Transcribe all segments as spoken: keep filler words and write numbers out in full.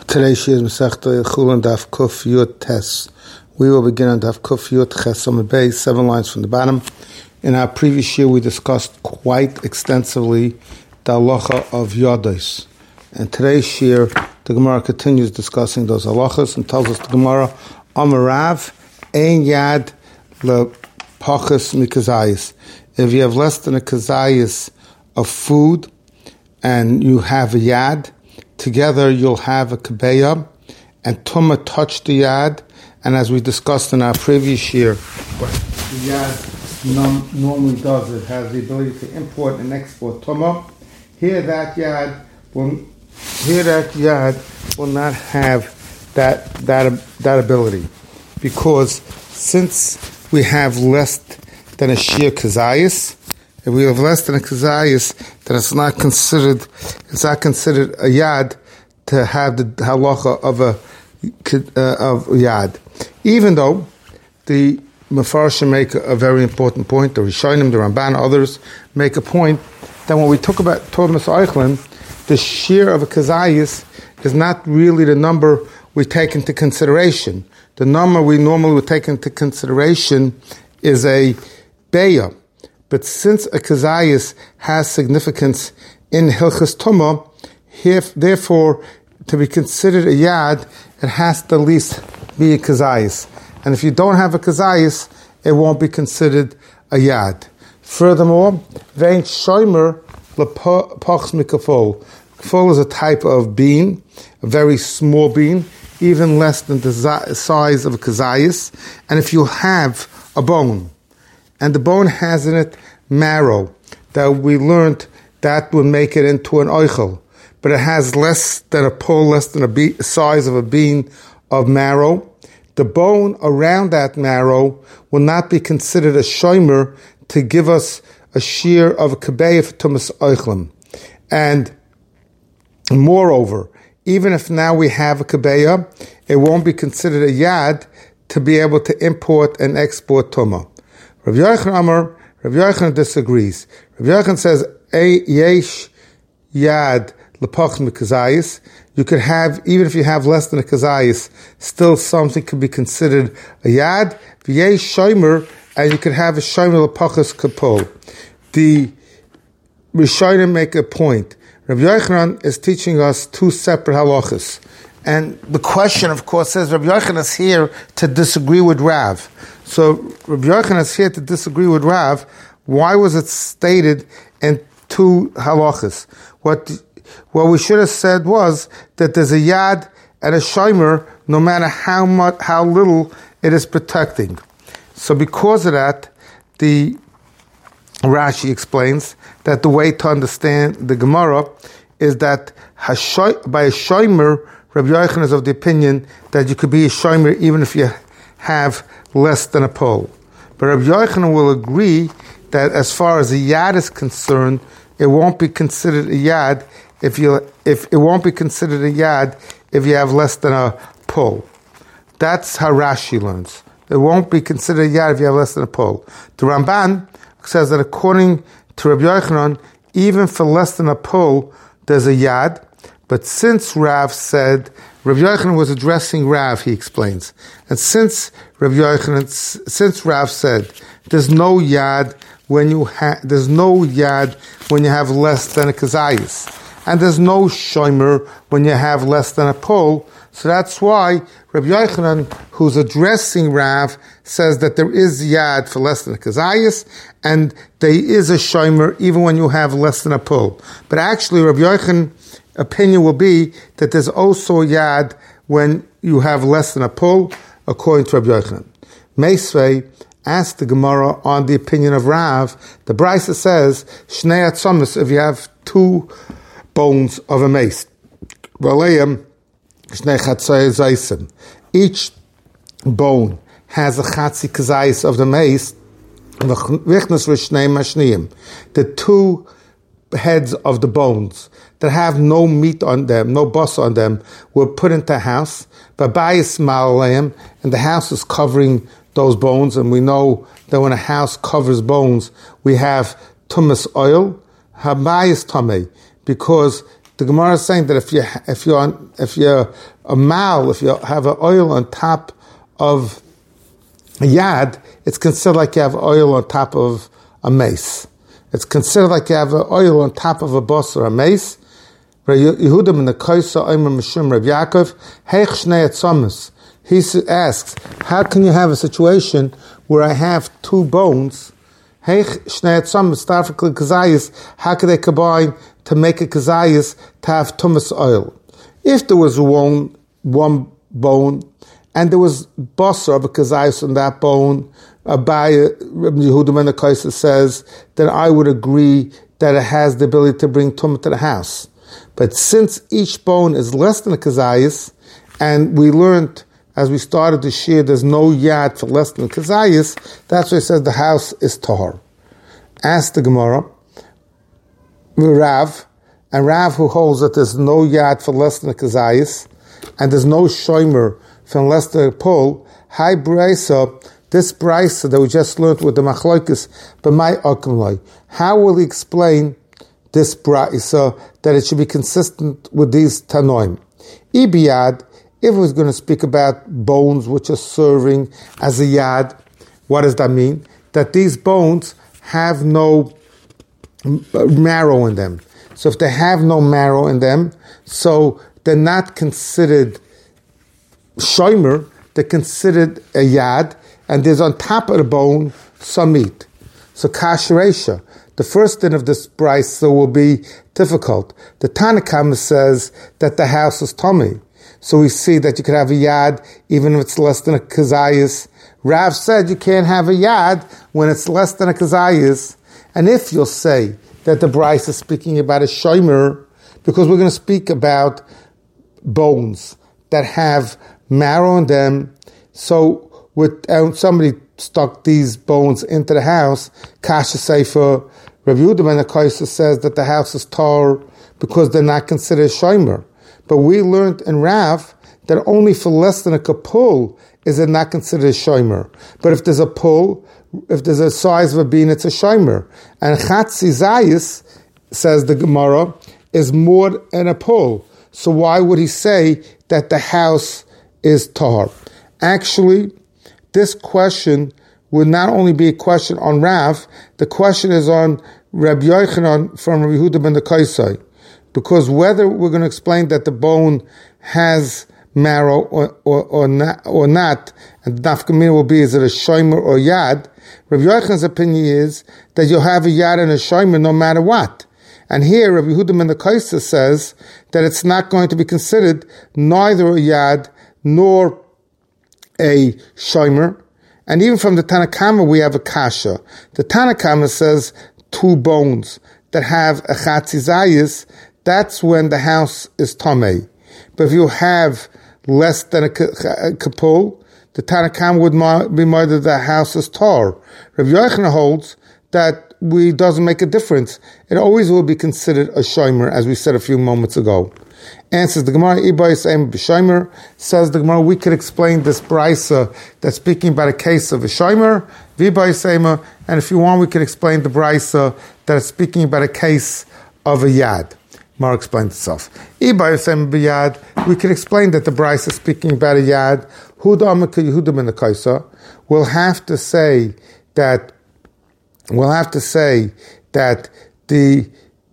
Today's Shir is Masechta Chulin Daf Kuf Yud Tes. We will begin on Daf Kuf Yud Ches on the base, seven lines from the bottom. In our previous year, we discussed quite extensively the halacha of Yodos. And today's Shir, the Gemara continues discussing those halachas and tells us the Gemara, Amarav Ein Yad Le Pachas Mikazayis. If you have less than a kazayis of food and you have a yad, together you'll have a kabeya, and Tumah touched the yad, and as we discussed in our previous year, what the yad num- normally does, it has the ability to import and export Tumah. Here that yad will, here that yad will not have that that that ability, because since we have less than a shir kazayis, if we have less than a kazayis, then it's not considered, it's not considered a yad to have the halacha of a uh, of yad. Even though the Mefarshim make a, a very important point, the Rishonim, the Ramban, others make a point that when we talk about Thomas Eichlin, the shir of a kazayis is not really the number we take into consideration. The number we normally would take into consideration is a beya. But since a kazayis has significance in Hilchas Tumah, therefore, to be considered a yad, it has to at least be a kazayis. And if you don't have a kazayis, it won't be considered a yad. Furthermore, vein shomer lepachs mikafol. Kafol is a type of bean, a very small bean, even less than the size of a kazayis. And if you have a bone, and the bone has in it marrow, that we learned that would make it into an oichel, but it has less than a pole, less than a be- size of a bean of marrow. The bone around that marrow will not be considered a shomer to give us a shear of a kabeya for tumas oichlim. And moreover, even if now we have a kabeya, it won't be considered a yad to be able to import and export tumah. Rav Yochanan Amar, Rav Yochanan disagrees. Rav Yochanan says, "Ei yesh yad lepach mikazayis." You could have, even if you have less than a kazayis, still something could be considered a yad. V'yesh shomer, and you could have a shomer lepachas kapol. The Rishonim make a point. Rav Yochanan is teaching us two separate halachas. And the question, of course, says Rav Yochanan is here to disagree with Rav. So Rav Yochanan is here to disagree with Rav. Why was it stated in two halachas? What what we should have said was that there's a yad and a shomer, no matter how much, how little it is protecting. So because of that, the Rashi explains that the way to understand the Gemara is that by a shomer, Rabbi Yochanan is of the opinion that you could be a shomer even if you have less than a pole. But Rabbi Yochanan will agree that as far as a yad is concerned, it won't be considered a yad if you if it won't be considered a yad if you have less than a pole. That's how Rashi learns. It won't be considered a yad if you have less than a pole. The Ramban says that according to Rabbi Yochanan, even for less than a pole, there's a yad. But since Rav said, Rabbi Yochanan was addressing Rav, he explains. And since Rabbi Yochanan, since Rav said, there's no yad when you have, there's no yad when you have less than a kazayis. And there's no shomer when you have less than a pole. So that's why Rabbi Yochanan, who's addressing Rav, says that there is yad for less than a kazayis, and there is a shomer even when you have less than a pole. But actually, Rabbi Yochanan opinion will be that there's also a yad when you have less than a pole, according to Rabbi Yochanan. Meisvei asked the Gemara on the opinion of Rav. The Brisa says, Shnei atzomis, if you have two bones of a mace, Valeim Shnei chatzai zaysim. Each bone has a chatzi kazayis of the mace, the two heads of the bones that have no meat on them, no bus on them, were put into a house. Babayis ma'aleim, and the house is covering those bones. And we know that when a house covers bones, we have tumas oil, habayis tamei, because The Gemara is saying that if you if you on if you're a mal, if you have an oil on top of a yad, it's considered like you have oil on top of a mace. It's considered like you have oil on top of a boss or a mace. Yehuda in the Kaisa Omer Mishum Reb Yaakov Heich Shnei Etzomus. He asks, how can you have a situation where I have two bones? Heich Shnei Etzomus Starfikli Kazayis. How could they combine to make a kazayis to have tumas oil? If there was one one bone and there was basar of a kazayis on that bone, Abaya Reb Yehuda ben Akaisa says that I would agree that it has the ability to bring tumah to the house. But since each bone is less than a kazayis, and we learned as we started this year, there's no yad for less than a kazayis, that's why it says the house is tahor. Ask the Gemara, Rav, and Rav who holds that there's no yad for less than a kazayis, and there's no shomer for less than a pull, hi brisa, this brisa that we just learned with the machlokes, but my akumloi, how will he explain this brisa that it should be consistent with these tanoim? Ibiyad, if it was going to speak about bones which are serving as a yad, what does that mean? That these bones have no marrow in them. So if they have no marrow in them, so they're not considered shomer, they're considered a yad, and there's on top of the bone some meat. So kasheresha, the first din of this brisa will be difficult. The Tanakama says that the house is tummy. So we see that you could have a yad even if it's less than a kazayis. Rav said you can't have a yad when it's less than a kazayis. And if you'll say that the brisa is speaking about a shomer, because we're going to speak about bones that have marrow in them, so with uh, somebody stuck these bones into the house, Kasha Sefer, Rav Yehuda ben Akaisa says that the house is tar because they're not considered shomer. But we learned in Rav that only for less than a kapul is it not considered a shomer. But if there's a pull, if there's a size of a bean, it's a shomer. And chatzi zayis, says the Gemara, is more than a pull. So why would he say that the house is tar? Actually, this question would not only be a question on Rav, the question is on Rabbi Yochanan from Rabbi Yehuda ben Akaisa. Because whether we're going to explain that the bone has marrow or, or, or, not, or not, and the nafkamina will be, is it a shomer or yad? Rabbi Yochanan's opinion is that you'll have a yad and a shomer no matter what. And here, Rabbi Yehuda ben Akaisa says that it's not going to be considered neither a yad nor a shomer. And even from the Tanakama, we have a kasha. The Tanakama says two bones that have a chatzizayis, that's when the house is tamei. But if you have less than a kapul, the Tanakam would be more that the house is tar. Rabbi Yochanan holds that we doesn't make a difference. It always will be considered a shomer, as we said a few moments ago. Answers the Gemara, Ibayis Eim B'Shomer, says the Gemara, we could explain this brisa that's speaking about a case of a shomer, V'Ibayis Eim, and if you want, we could explain the brisa that is speaking about a case of a yad. Mar explained itself. Ibayis Eim B'Yad, we can explain that the brisa is speaking about a yad. Huda Amaka Yehuda ben Akaisa, we'll have to say that, we'll have to say that the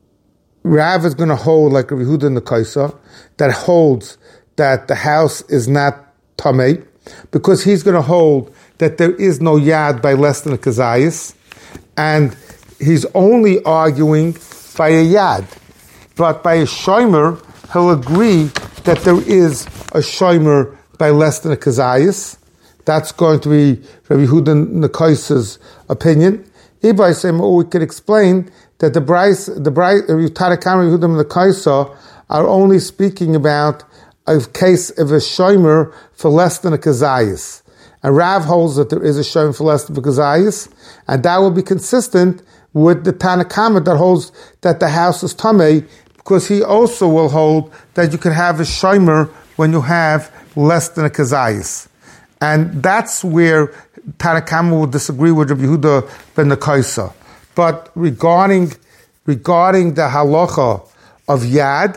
Rav is going to hold like Rabbi Yehuda ben Akaisa, that holds that the house is not tamei, because he's going to hold that there is no yad by less than a kazayis, and he's only arguing by a yad. But by a shomer, he'll agree that there is a shomer by less than a kazayis. That's going to be Rabbi Yehuda ben Akaisa's opinion. Ibai saying, oh, we could explain that the Bryce, the Bryce, Tanakam, Rabbi Yehuda ben Akaisa are only speaking about a case of a shomer for less than a kazayis. And Rav holds that there is a shomer for less than a kazayis, and that will be consistent with the Tanakama that holds that the house is tamei, because he also will hold that you can have a shomer when you have less than a kazayis. And that's where Tanakama will disagree with Rabbi Yehuda ben Akaisa. But regarding regarding the halacha of yad,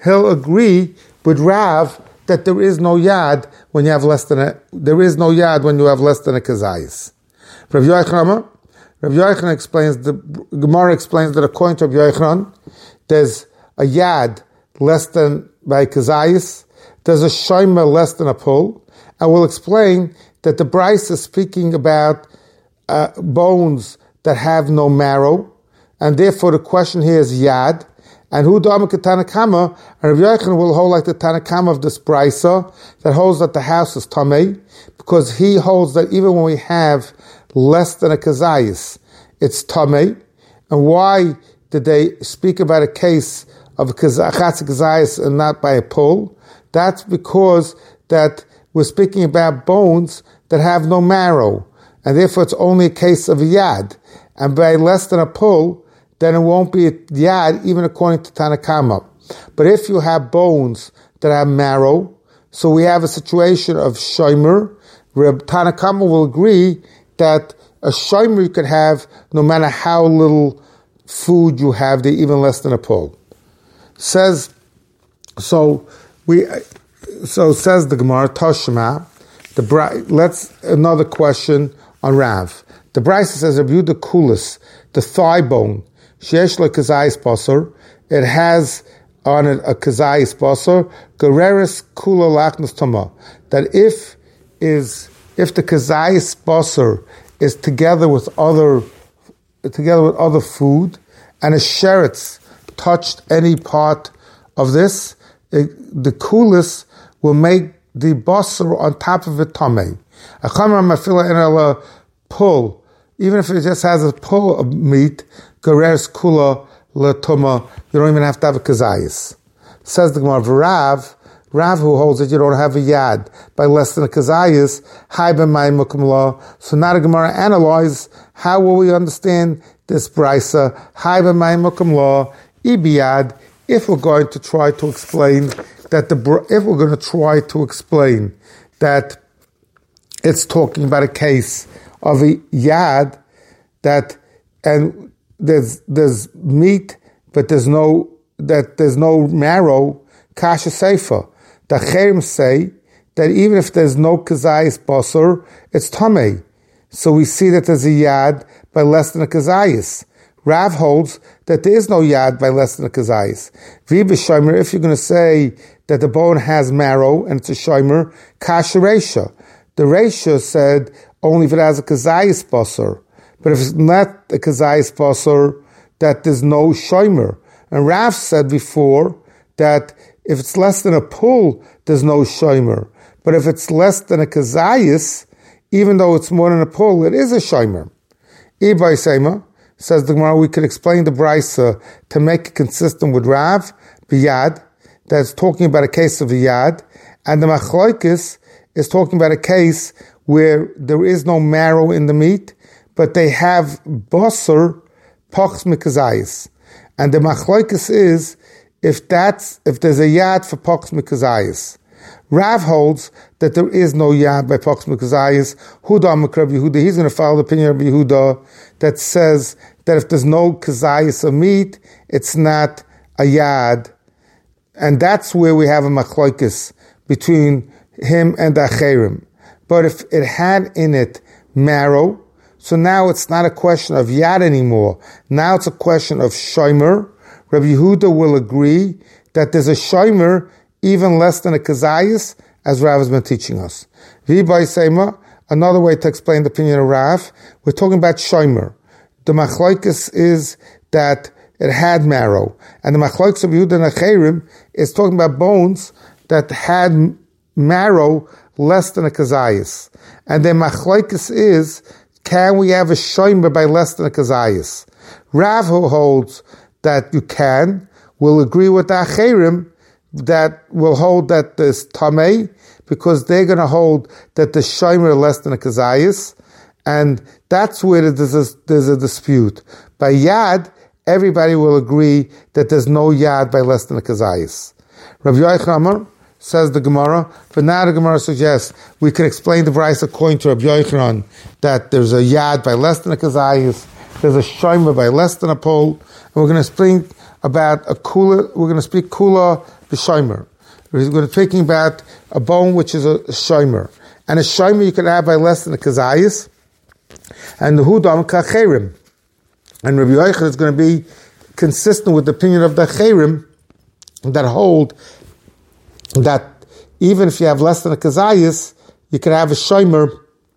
he'll agree with Rav that there is no yad when you have less than a, there is no yad when you have less than a kazayis. Rav Yochanan, Rav Yochanan explains, the Gemara explains that according to Rav Yochanan, there's a yad less than by kazayis, there's a shomer less than a pull, and we'll explain that the Bryce is speaking about uh, bones that have no marrow, and therefore the question here is yad. And who dama Tanakama, and Rav Yochanan will hold like the Tanakama of this Brisa that holds that the house is tamei, because he holds that even when we have less than a kazayis, it's tamei. And why did they speak about a case of a kazayis and not by a pull? That's because that we're speaking about bones that have no marrow, and therefore it's only a case of a yad. And by less than a pull, then it won't be a yad, even according to Tanakama. But if you have bones that have marrow, so we have a situation of shomer, Tanakama will agree that a shomer you could have no matter how little food you have there, even less than a pull. Says, so we, so says the Gemara, Toshma, the let's, another question on Rav. The Brisa says, Rabbi Yehuda Kulis, the thigh bone, sheyesh le kazayis basar, it has on it a kazayis basar, gereris kula lachnas tama, that if is if the kazayis basar is together with other together with other food, and a sheretz touched any part of this, it, the kulis will make the basar on top of it tamei. A chamar mafila in a pull, even if it just has a pull of meat, gereris kula latuma, you don't even have to have a kazayis. Says the Gemara, Rav, Rav who holds that you don't have a yad by less than a kazayis, hai b'mayim mukum la. So now the Gemara analyze how will we understand this brisa, hai b'mayim mukum la, ibiyad, if we're going to try to explain that the, if we're going to try to explain that it's talking about a case of a yad that, and there's there's meat, but there's no that there's no marrow. Kasha seifa. The Cherim say that even if there's no kazayis basar, it's tamei. So we see that there's a yad by less than a kazayis. Rav holds that there is no yad by less than a kazayis. V'b'shomer, if you're going to say that the bone has marrow and it's a shomer, kasha reisha. The reisha said only if it has a kazayis basar. But if it's not a kazayis basar, that there's no shomer. And Rav said before that if it's less than a pull, there's no shomer. But if it's less than a kazayis, even though it's more than a pull, it is a shomer. Ibay Seima, says the Gemara, we could explain the brisa to make it consistent with Rav, biyad, that's talking about a case of a yad, and the machloikis is talking about a case where there is no marrow in the meat, but they have basar pochs mikazayis. And the machloikis is if that's if there's a yad for pochs mikazayis. Rav holds that there is no yad by pochs mikazayis. Huda Rabbi Yehuda, he's going to follow the opinion of Rabbi Yehuda that says that if there's no kazayis of meat, it's not a yad. And that's where we have a machloikis between him and the acherim. But if it had in it marrow, so now it's not a question of yad anymore. Now it's a question of shomer. Rabbi Yehuda will agree that there's a shomer even less than a kazayis, as Rav has been teaching us. V'bay Seima, another way to explain the opinion of Rav, we're talking about shomer. The machloikis is that it had marrow. And the machloikis of Yehuda and acherim is talking about bones that had marrow less than a kazayis. And the machloikis is, can we have a shomer by less than a kazayis? Rav, who holds that you can, will agree with the acherim that will hold that there's tamei, because they're going to hold that the shomer is less than a kazayis, and that's where there's a, there's a dispute. By yad, everybody will agree that there's no yad by less than a kazayis. Rav Yochanan says the Gemara, but now the Gemara suggests we can explain the brayso according to Rav Yochanan that there's a yad by less than a kazayis, there's a shomer by less than a pole, and we're going to explain about a kula, we're going to speak kula b'shomer. We're going to be speaking about a bone which is a shomer. And a shomer you can have by less than a kazayas. And the hudam kacherim. And Rabbi Yochanan is going to be consistent with the opinion of the cherim that hold that even if you have less than a kazayas, you can have a shomer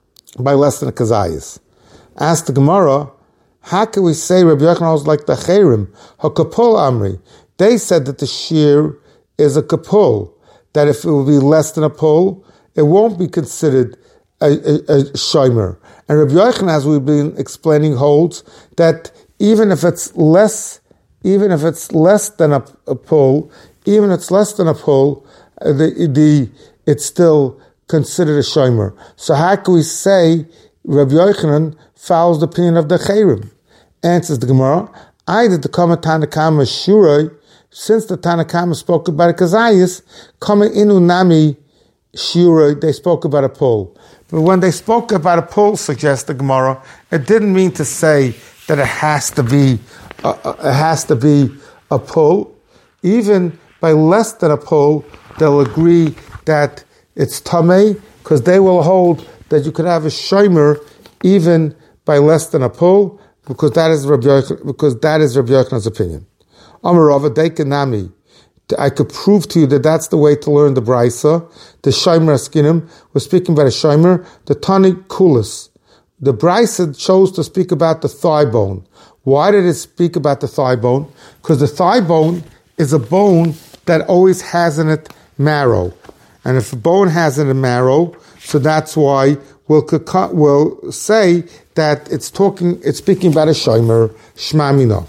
by less than a kazayas. Ask the Gemara, how can we say Rabbi Yochanan was like the cherim? Hakapul amri. They said that the shear is a kapul, that if it will be less than a pole, it won't be considered a, a, a shomer. And Rabbi Yochanan, as we've been explaining, holds that even if it's less, even if it's less than a, a pole, even if it's less than a pole, the, the it's still considered a shomer. So how can we say Rabbi Yochanan follows the opinion of the cherim? Answers the Gemara, I did the Kama Tanakama Shuroi, since the Tanakama spoke about a kazayas, Kama Inu Nami Shuroi, they spoke about a pole. But when they spoke about a pole, suggests the Gemara, it didn't mean to say that it has to be, uh, it has to be a pole. Even by less than a pole, they'll agree that it's tamei, because they will hold that you could have a shomer even by less than a pole, because that is Rabbi Yochanan, because that is Rabbi Yochanan's opinion. Amarava Deikanami. I could prove to you that that's the way to learn the Brisa. The Shomer Askinim, we're speaking about a Shomer, the Tani Kulis. The Brisa chose to speak about the thigh bone. Why did it speak about the thigh bone? Because the thigh bone is a bone that always has in it marrow. And if a bone has in it marrow, so that's why we'll, we'll say that it's talking, it's speaking about a Shomer, Shmamina.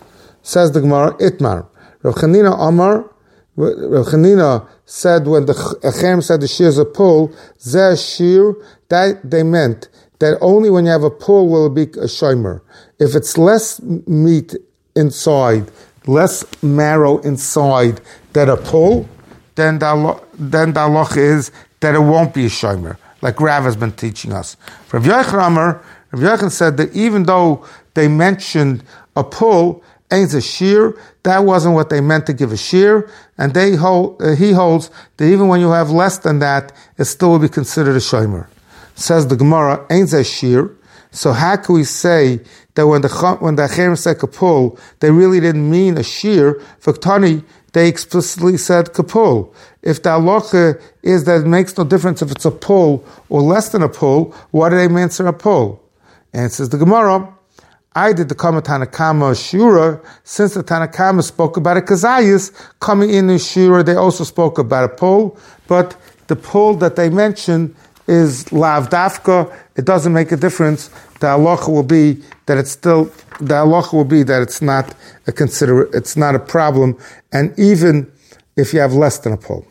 Says the Gemara, Itmar. Rav Chanina Amar, Rav Chanina said when the Echem said the shear is a pull, Zeh shear, that they meant that only when you have a pull will it be a shomer. If it's less meat inside, less marrow inside than a pull, then the, then the halacha is that it won't be a shomer, like Rav has been teaching us. Rav Yochanan Amar, Rav Yochanan said that even though they mentioned a pull, ain't a shear, that wasn't what they meant to give a shear, and they hold, uh, he holds that even when you have less than that, it still will be considered a shomer. Says the Gemara, ain't a shear, so how can we say that when the when the Acherim said kapul, they really didn't mean a shear? For Tani, they explicitly said kapul. If the halacha is that it makes no difference if it's a pull or less than a pull, why do they answer a pull? And says the Gemara, I did the Kama Tanakama Shura, since the Tanakama spoke about a kazayas, coming in the Shura, they also spoke about a pole, but the pole that they mentioned is lav dafka, it doesn't make a difference. The halacha will be that it's still, the halacha will be that it's not a consider, it's not a problem, and even if you have less than a pole.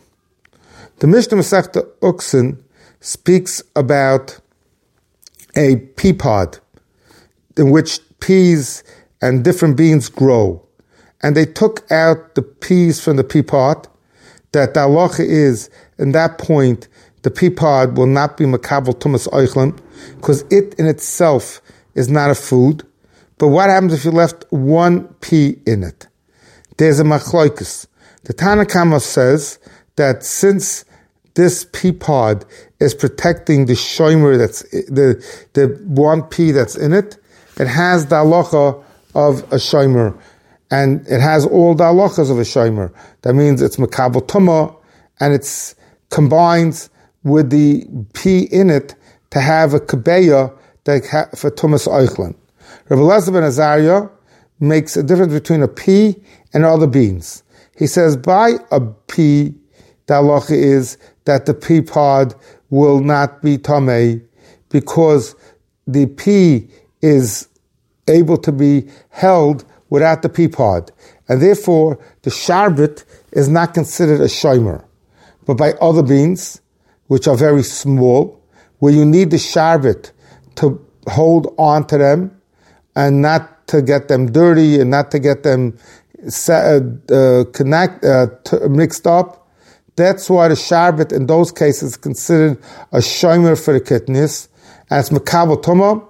The Mishnah Masechta Uksin speaks about a pea pod in which peas and different beans grow. And they took out the peas from the pea pod, that the halacha is, in that point, the pea pod will not be makabel tumas oichlim, because it in itself is not a food. But what happens if you left one pea in it? There's a machloikus. The Tanakama says that since this pea pod is protecting the shomer that's, the, the one pea that's in it, it has the halacha of a shomer, and it has all the halachas of a shomer. That means it's makabel tumah, and it's combines with the pea in it to have a kabeya that ha- for tumas oichlin. Rabbi Elazar ben Azariah makes a difference between a pea and other beans. He says by a pea, the halacha is that the pea pod will not be tamei, because the pea is able to be held without the pea pod, and therefore the sharbet is not considered a shomer. But by other beans, which are very small, where you need the sharbet to hold on to them and not to get them dirty and not to get them uh, uh, connect, uh, t- mixed up, that's why the sharbet in those cases is considered a shomer for the kidneys, and it's makabel tumah.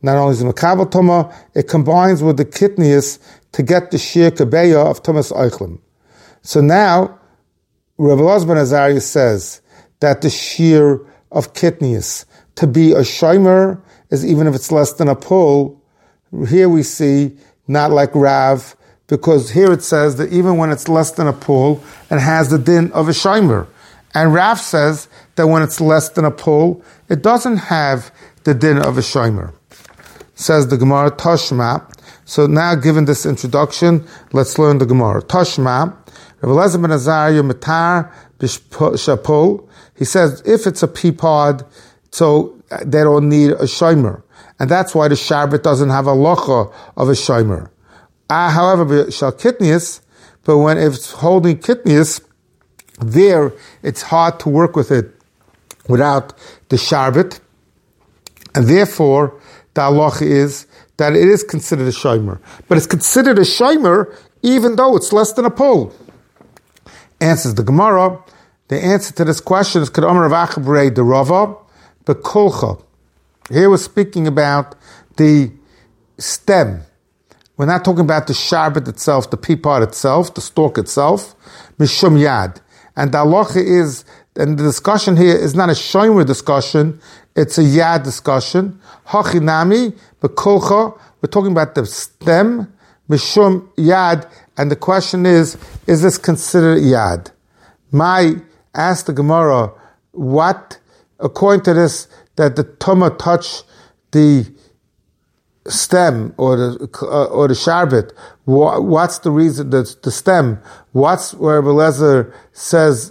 not only is it Makabel Tuma, it combines with the Kitnius to get the Shir Kabeya of Tumas Eichlim. So now, Rabbi Elazar ben Azariah says that the Shir of Kitnius to be a Shomer is even if it's less than a pull. Here we see not like Rav, because here it says that even when it's less than a pull, it has the din of a Shomer. And Rav says that when it's less than a pull, it doesn't have the din of a Shomer. Says the Gemara, Toshma. So now, given this introduction, let's learn the Gemara. Toshma, Rabbi Elazar ben Azariah Matar B'Shapul. He says if it's a pea pod, so they don't need a shomer, and that's why the Shabbat doesn't have a locha of a shomer. Uh, however, shall kitnius, but when it's holding kitnius, there it's hard to work with it without the Shabbat, and therefore the halacha is that it is considered a shomer, but it's considered a shomer even though it's less than a pole. Answers the Gemara. The answer to this question is Kad Amar Rav Achabrei the Rava, but Kulcha. Here we're speaking about the stem. We're not talking about the Shabbat itself, the pea pod itself, the stalk itself, Mishum Yad. And the halacha is, and the discussion here is not a shomer discussion, it's a Yad discussion. Hachinami, but Kulcha, we're talking about the stem, Mishum Yad, and the question is, is this considered Yad? My, ask the Gemara, what, according to this, that the Tumah touch the stem or the uh, or the Shabbat, wha- what's the reason, the, the stem, what's where Rabbi Elazar says,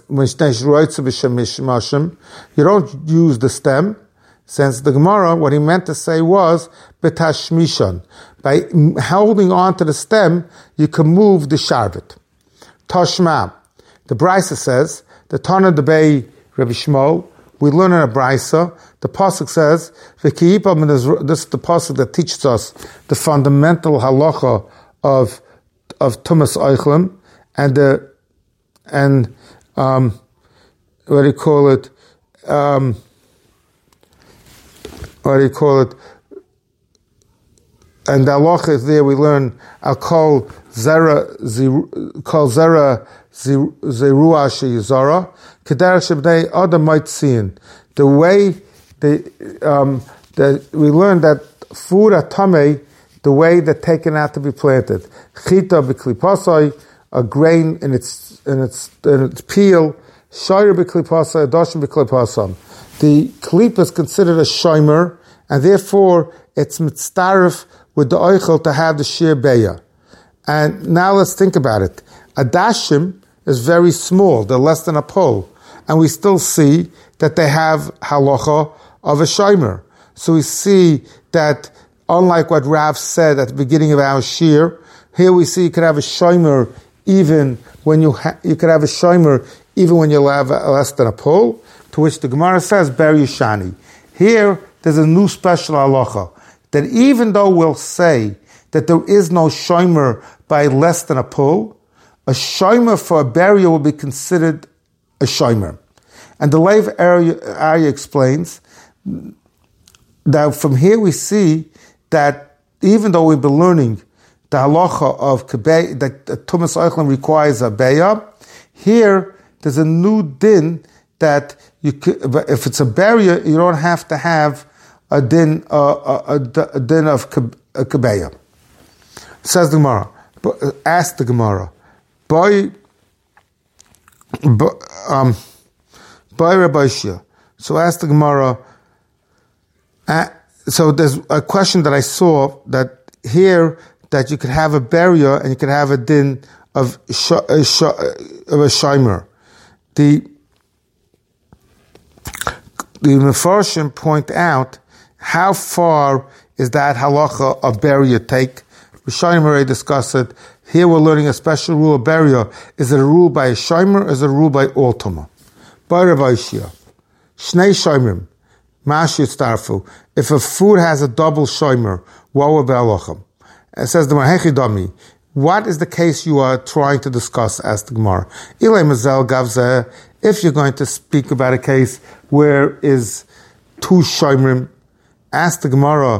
you don't use the stem, since the Gemara, what he meant to say was, betashmishon. By holding on to the stem, you can move the Shabbat. Tashma. The Brisa says, the Tana Debei Rabbi Shmuel, we learn in a Brisa, the Pasuk says, this is the Pasuk that teaches us the fundamental halacha of of Tumas Eichlim, and the, and, um, what do you call it, um, what do you call it, and the halacha is there, we learn, I'll call Zera, call Zera, Zerua Sheyizara, Kedar Shebnei Adam might see in. The way, the, um, the, we learn that food atame, the way they're taken out to be planted. Chita b'klipasai, a grain in its, in its, in its peel, shayr b'klipasai, adashim b'klipasam. The klip is considered a shomer, and therefore it's mitzdarif with the oichel to have the shir beya. And now let's think about it. A dashim is very small, they're less than a pole, and we still see that they have halacha of a shomer. So we see that, unlike what Rav said at the beginning of our shir, here we see you could have a shomer even when you ha- you could have a shomer even when you have a, less than a pole. To which the Gemara says ber yishani. Here there's a new special halacha that even though we'll say that there is no shomer by less than a pole, a shomer for a burial will be considered a shomer. And the Lev Arya explains that from here we see that even though we've been learning the halacha of Kebei, that Tumas Eichlim requires a beya, here there's a new din that you could, if it's a burial, you don't have to have a din, uh, a, a, a din of Kebeya. Says the Gemara, ask the Gemara, by, um, by Rabbi Shia. So ask the Gemara, uh, so there's a question that I saw that here, that you could have a burial and you could have a din of, sh- a sh- of a shimer. The, the Mefarshim point out how far is that halacha of burial take. Rishonim already discussed it. Here we're learning a special rule of burial. Is it a rule by a shomer or is it a rule by all tumah? By Rabbi Shia. Shnei shomerim. Mashi starfu. If a food has a double shomer, what will be halachim? It says the Mahechidami. What is the case you are trying to discuss? Asked the Gemara. Ilay mazel gavzeh. If you're going to speak about a case where is two shomerim, ask the Gemara.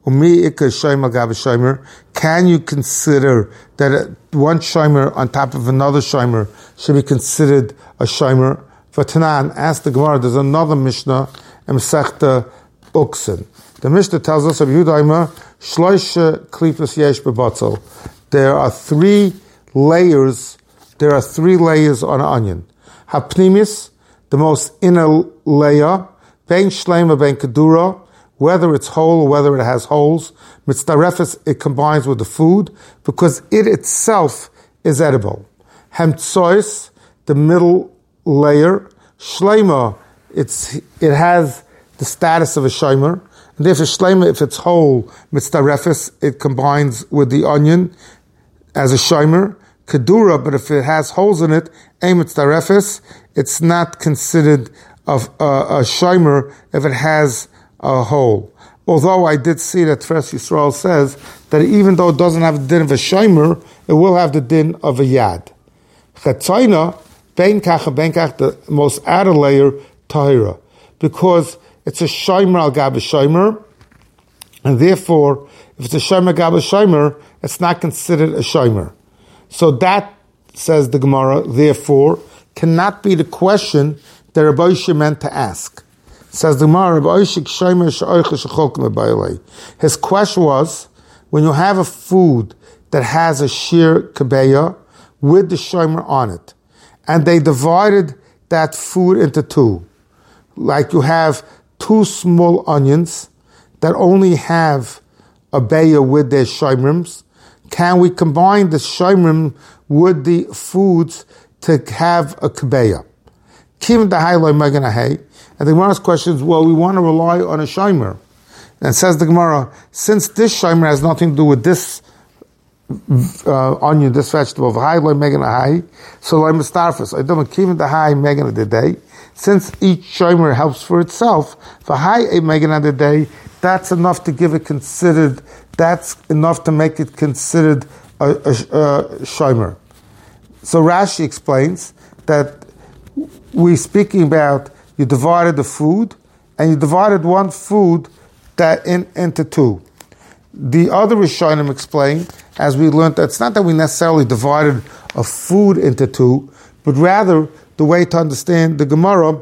Umi ikka shomer gabe shomer. Can you consider that one shomer on top of another shomer should be considered a shomer? For Tanan, ask the Gemara, there's another Mishnah, in Masechta Uksin. The Mishnah tells us of Yudaima, Shloisha Klipos Yesh Bebatzel. There are three layers, there are three layers on an onion. Hapnimis, the most inner layer, Ben Shlema Ben Kedura, whether it's whole or whether it has holes. Mitzdarefes, it combines with the food, because it itself is edible. Hemtsois, the middle layer. Shlema, it's it has the status of a shomer. And therefore, shlema, if it's whole, mitzdarefes, it combines with the onion as a shomer. Kedura, but if it has holes in it, ein mitzdarefes, it's not considered of a, a shomer if it has a hole. Although I did see that Tefes Yisrael says that even though it doesn't have the din of a shomer, it will have the din of a yad. Chetzaina, ben kach, ben kach, the most outer layer, tahira, because it's a shomer al gab shomer, and therefore, if it's a shomer gab shomer, it's not considered a shomer. So that, says the Gemara, therefore, cannot be the question that Rabbi Oishia meant to ask. Says the Gemara, his question was, when you have a food that has a sheer kabeya with the shomer on it, and they divided that food into two, like you have two small onions that only have a beya with their shomrims, can we combine the shomrim with the foods to have a kabeya? Kim the highlight Meganahay. And the Gemara's question is, well, we want to rely on a shomer. And says the Gemara, since this shomer has nothing to do with this uh, onion, this vegetable, v'hai Meganahay, so I'm mistarfus. I don't keep the high Megana the day. Since each shomer helps for itself, v'hai a Megana the day, that's enough to give it considered. That's enough to make it considered a, a, a shomer. So Rashi explains that we're speaking about you divided the food, and you divided one food that in, into two. The other Rishonim explain, as we learned, that it's not that we necessarily divided a food into two, but rather the way to understand the Gemara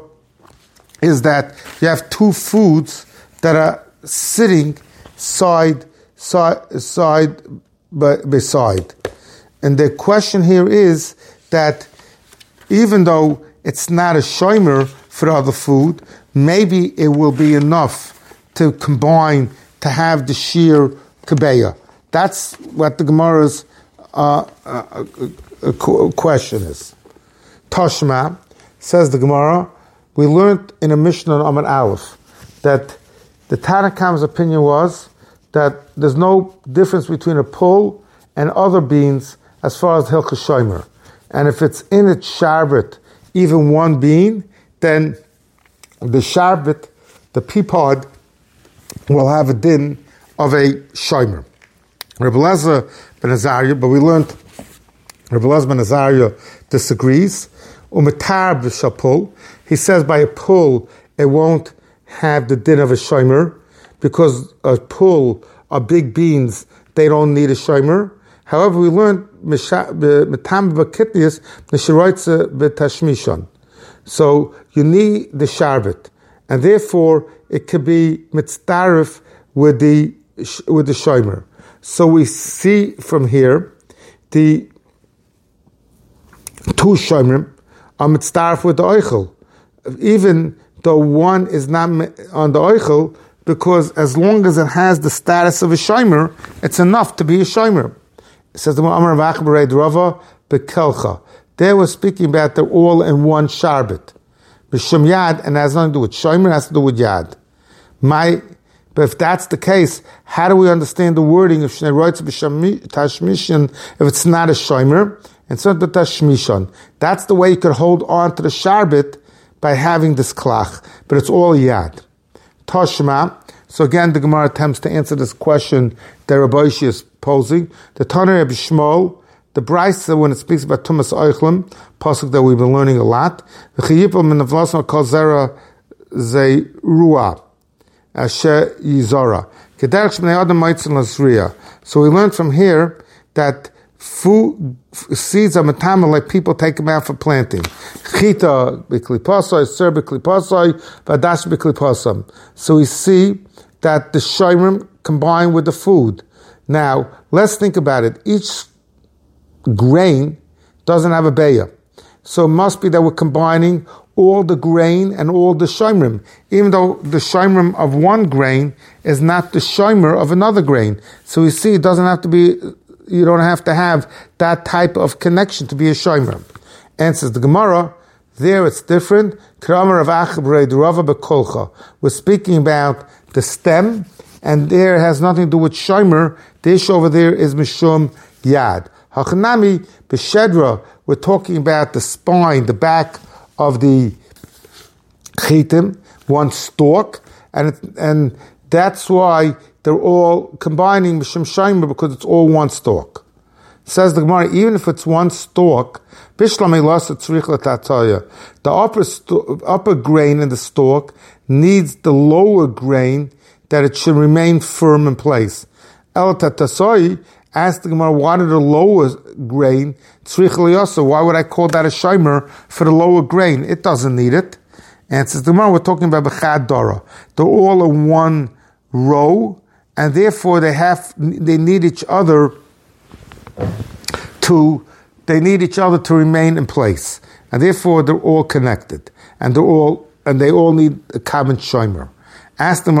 is that you have two foods that are sitting side side side by, by side, and the question here is that even though it's not a shomer for other food, maybe it will be enough to combine to have the sheer kabeya. That's what the Gemara's uh, uh, uh, question is. Toshma, says the Gemara, we learned in a Mishnah on Amud Aleph that the Tanna Kam's opinion was that there's no difference between a pul and other beans as far as Hilchos Shomer. And if it's in its sharbet, even one bean, then the sharbet, the pea pod, will have a din of a shomer. Rabbi Elazar ben Azariah, but we learned Rabbi Elazar ben Azariah disagrees. Umatar b'shapul, he says by a pull it won't have the din of a shomer, because a pull are big beans, they don't need a shomer. However, we learned metam b'kitnius neshiroitze b'tashmishon. So you need the sharbet, and therefore it could be mitzdarif with the with the shomer. So we see from here the two shomrim are mitzdarif with the oichel, even though one is not on the oichel, because as long as it has the status of a shomer, it's enough to be a shomer. It says the Amar Vachbarei Rava Bekelcha. They were speaking about they're all in one sharbet. B'shem yad, and it has nothing to do with shomer, it has to do with yad. My, but if that's the case, how do we understand the wording of Shnei Roitz b'Shem Tashmishan if it's not a shomer? And so the Tashmishon. That's the way you could hold on to the sharbet by having this klach, but it's all yad. Toshma. So again, the Gemara attempts to answer this question that Rabbi Oishia is posing. The Tanur Rabbi Shmuel, the Brisa, when it speaks about Tumas Oichlim, pasuk that we've been learning a lot. The Chiyipol min Avlasma Kol Zera Zeirua, Asher Yizora. So we learned from here that food, seeds are matama, like people take them out for planting. Chita b'klipasai, ser b'klipasai, vadash b'klipasam. So we see that the shayrim combine with the food. Now, let's think about it. Each grain doesn't have a beya. So it must be that we're combining all the grain and all the shayrim, even though the shayrim of one grain is not the shaymer of another grain. So we see it doesn't have to be, you don't have to have that type of connection to be a shaymer. Answers the Gemara, there it's different. We're speaking about the stem, and there it has nothing to do with shaymer. The issue over there is mishum yad. Hachanami b'shedra, we're talking about the spine, the back of the chitim, one stalk, and and that's why they're all combining mishum shaymer, because it's all one stalk. Says the Gemara, even if it's one stalk, the upper st- upper grain in the stalk needs the lower grain that it should remain firm in place. El tatasoi, asked the Gemara, why did the lower grain, why would I call that a shaymer for the lower grain? It doesn't need it. And says the Gemara, we're talking about b'chad dara. They're all in one row, and therefore they have, they need each other to, they need each other to remain in place. And therefore they're all connected. And they're all, and they all need a common shaymer. Ask them,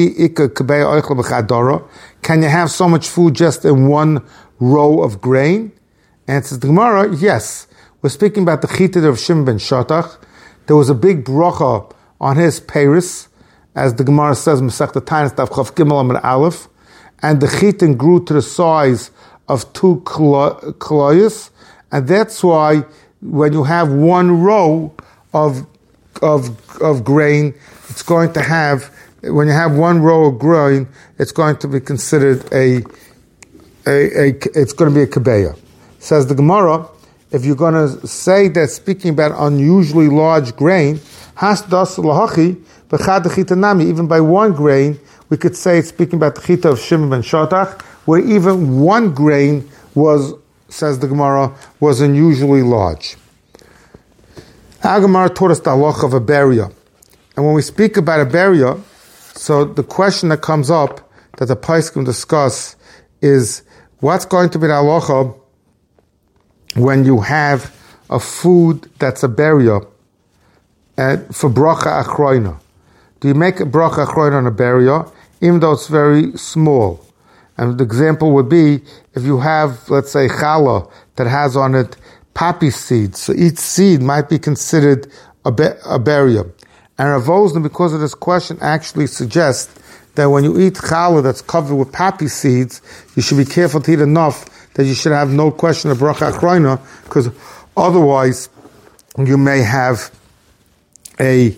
can you have so much food just in one row of grain? Answers the Gemara, yes. We're speaking about the chita of Shimon ben Shatach. There was a big bracha on his peiros, as the Gemara says, Masechta Taanis Daf Chav Gimel Amud Aleph, and the chitin grew to the size of two kloyos, and that's why when you have one row of of of grain, it's going to have, when you have one row of grain, it's going to be considered a, a, a it's going to be a kabeya. Says the Gemara, if you're going to say that speaking about unusually large grain, has das lahachi b'chad chitanami, even by one grain, we could say it's speaking about the chita of Shimon ben Shatach, where even one grain was, says the Gemara, was unusually large. Our Gemara taught us the halacha of a beria. And when we speak about a beria, so the question that comes up that the Paiskim discuss is, what's going to be the halacha when you have a food that's a beria uh, for bracha achroina? Do you make a bracha achroina on a beria, even though it's very small? And the example would be, if you have, let's say, challah that has on it poppy seeds, so each seed might be considered a, be- a beria. And Rav Osner, because of this question, actually suggests that when you eat challah that's covered with poppy seeds, you should be careful to eat enough that you should have no question of bracha achroina, because otherwise you may have a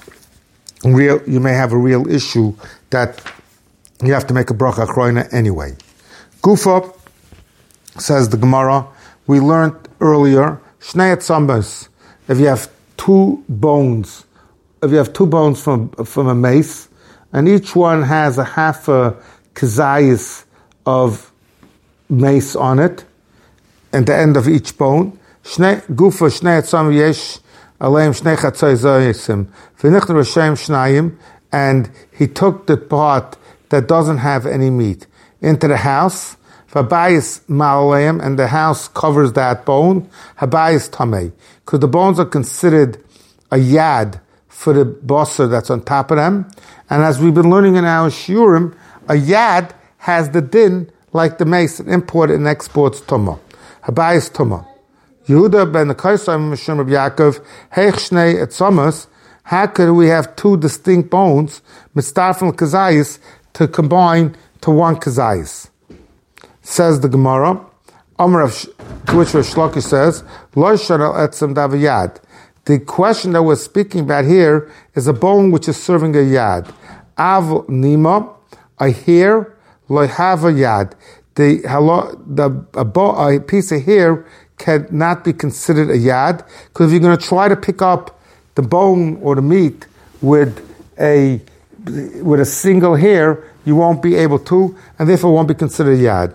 real, you may have a real issue that you have to make a bracha achroina anyway. Gufa, says the Gemara, we learned earlier, shnei etzamos, if you have two bones, if you have two bones from from a mace, and each one has a half a kazayis of mace on it, at the end of each bone, shnei gufa shnei etzam yesh aleim shnei chatzai zayisim v'nichnu rashem shnayim, and he took the part that doesn't have any meat into the house. Habayis ma'aleim, and the house covers that bone. Habayis tamei, because the bones are considered a yad for the basar that's on top of them. And as we've been learning in our shiurim, a yad has the din like the mace, and import and exports tumah. Habayis tumah. Yehuda ben Kaisam Mishum of Yaakov, Heich Shnei Etzamos, how could we have two distinct bones, mitzdarfim kazayis, to combine to one kazayis? Says the Gemara, Amar of, to which Rav Shlokish says, Lo shadal etzem davayad. The question that we're speaking about here is a bone which is serving a yad. Av nima, a hair, lo have a yad. The, the a, bo, a piece of hair cannot be considered a yad, because if you're going to try to pick up the bone or the meat with a with a single hair, you won't be able to, and therefore won't be considered yad.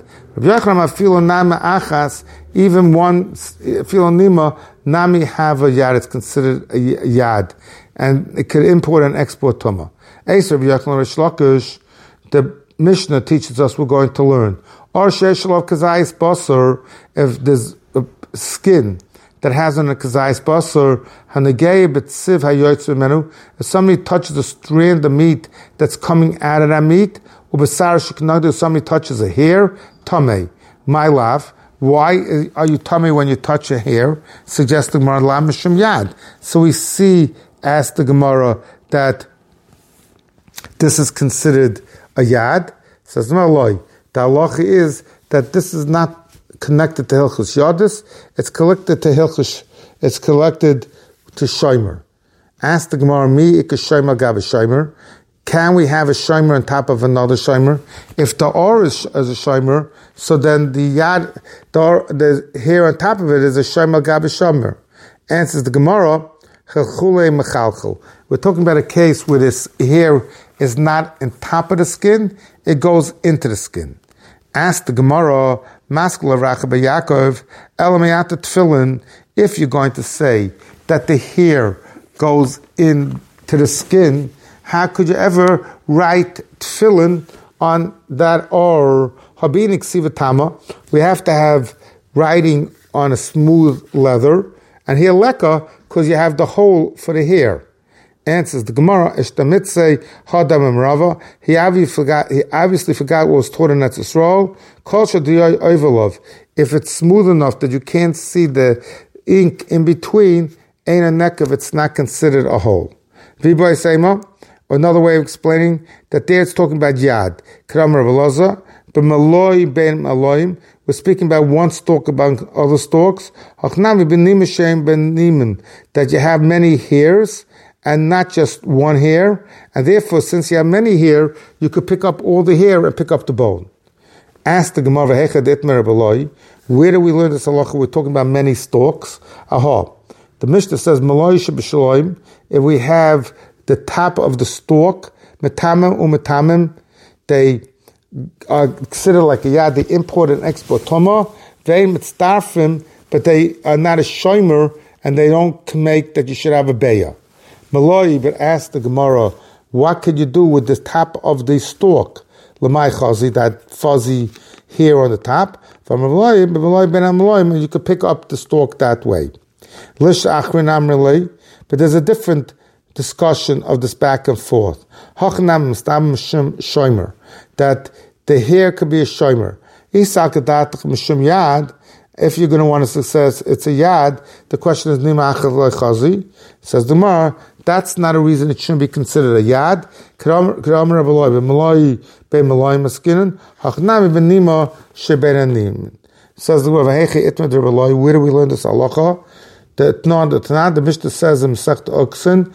Even one filonima nami have a yad, it's considered a yad, and it could import and export tuma. The Mishnah teaches us we're going to learn. Or sheishalov kazayis basar, if there's a skin that has on a kazayis basar, hanegei betziv hayoytz menu. If somebody touches a strand of meat that's coming out of that meat, ubesar sheknagdu, if somebody touches a hair, tamei. My love, why are you tamei when you touch a hair? Suggesting Gemara la mishum yad. So we see, as the Gemara, that this is considered a yad. Says no loy. The halacha is that this is not connected to Hilchus Yadis, it's connected to Hilchus, it's connected to Shomer. Ask the Gemara, mi ik a Shomer gav a Shomer. Can we have a Shomer on top of another Shomer? If the or is, is a Shomer, so then the yad, the, or, the hair on top of it is a Shomer gav a Shomer. Answers the Gemara, we're talking about a case where this hair is not on top of the skin, it goes into the skin. Ask the Gemara, Maskula Rachaba Yaakov, Elamayata Tfilin, if you're going to say that the hair goes into the skin, how could you ever write Tfilin on that or Habinik Sivatama? We have to have writing on a smooth leather, and here leka, because you have the hole for the hair. Answers the Gemara, Ishtamitse Hadam Rava. He obviously forgot. He obviously forgot what was taught in Eretz Yisrael. Kol Shadiyai Oivelov. If it's smooth enough that you can't see the ink in between, ain't a neck of it's not considered a hole. V'boy Seima. Another way of explaining that there it's talking about yad. Kram Rav Elazar. B'maloi ben maloim. We're speaking about one stalk among other stalks. Hachnami b'nim Hashem ben nimen. That you have many hairs, and not just one hair, and therefore, since you have many hair, you could pick up all the hair and pick up the bone. Ask the Gemara, where do we learn this halacha? We're talking about many stalks. Aha. The Mishnah says, if we have the top of the stalk, metamim umetamim, they are considered like a yad, they import and export toma, they mitzdarfim, but they are not a shomer, and they don't make that you should have a beya. Maloi, but ask the Gemara, what could you do with the top of the stalk? Lamai chazi, that fuzzy hair on the top. From Maloi, but Maloi ben Maloi, you could pick up the stalk that way. Lish achrin amrele, but there's a different discussion of this back and forth. Hachnam stam shomer, that the hair could be a shomer. Isakadat mishum yad. If you're going to want a success, it's a yad. The question is, Nima achal chazi. Says the Gemara, that's not a reason it shouldn't be considered a yad. Says the Gemara, where do we learn this halacha? The Tanah, the Mishnah says in Masechet Oxen,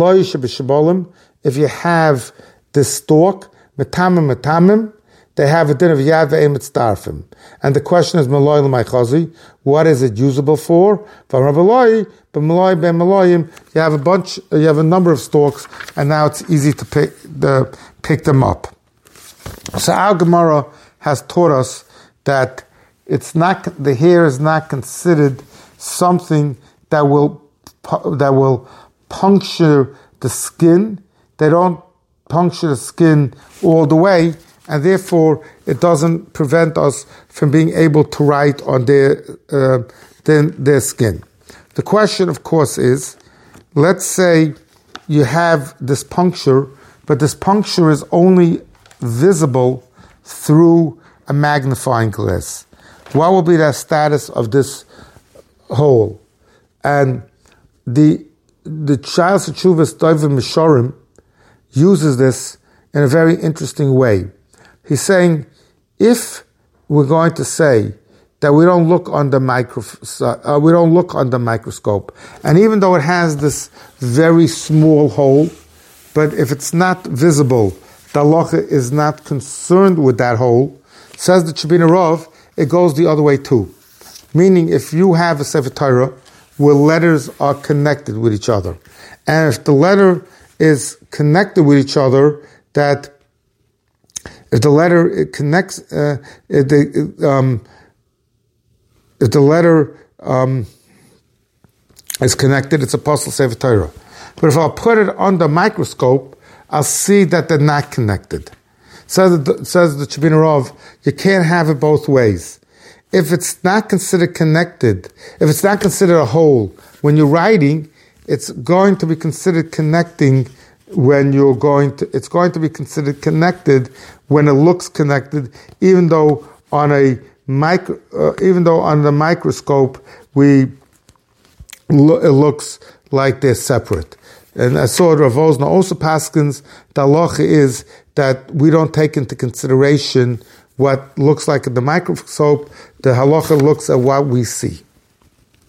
if you have this stalk, metamim metamim, they have a din of yad ve'em mitzdarfim. And the question is, Maloi l'may chazi, what is it usable for? From Rav Eloi, but Maloi ben Maloyim, you have a bunch, you have a number of stalks, and now it's easy to pick, the, pick them up. So our Gemara has taught us that it's not, the hair is not considered something that will, that will puncture the skin. They don't puncture the skin all the way, and therefore it doesn't prevent us from being able to write on their, uh, their, their skin. The question, of course, is, let's say you have this puncture, but this puncture is only visible through a magnifying glass. What will be the status of this hole? And the the Child Teshuvas Doivim Mishorim uses this in a very interesting way. He's saying, if we're going to say that we don't look under micro, uh, we don't look under microscope, and even though it has this very small hole, but if it's not visible, the halacha is not concerned with that hole. Says the Shebina Rav, it goes the other way too. Meaning, if you have a Sefer Torah where letters are connected with each other, and if the letter is connected with each other, that if the letter it connects, uh, if the um, if the letter um, is connected, it's a Apostle Sefer Torah. But if I put it under a microscope, I'll see that they're not connected. Says the, says the Shebina Rav, you can't have it both ways. If it's not considered connected, if it's not considered a whole, when you're writing, it's going to be considered connecting when you're going to, it's going to be considered connected when it looks connected, even though on a micro, uh, even though on the microscope, we, lo- it looks like they're separate. And I saw Rav Wosner also paskins, the halacha is that we don't take into consideration what looks like in the microscope. The halacha looks at what we see.